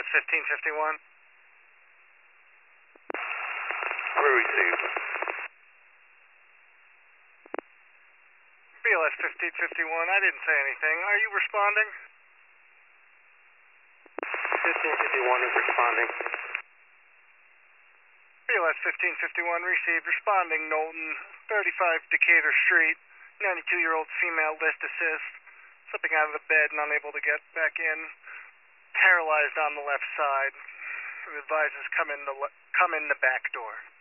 1551. Crew received. BLS 1551, I didn't say anything. Are you responding? 1551 is responding. BLS 1551 received. Responding, Knowlton, 35 Decatur Street. 92-year-old female, list assist. Slipping out of the bed and unable to get back in. Paralyzed on the left side. Advises come in the back door.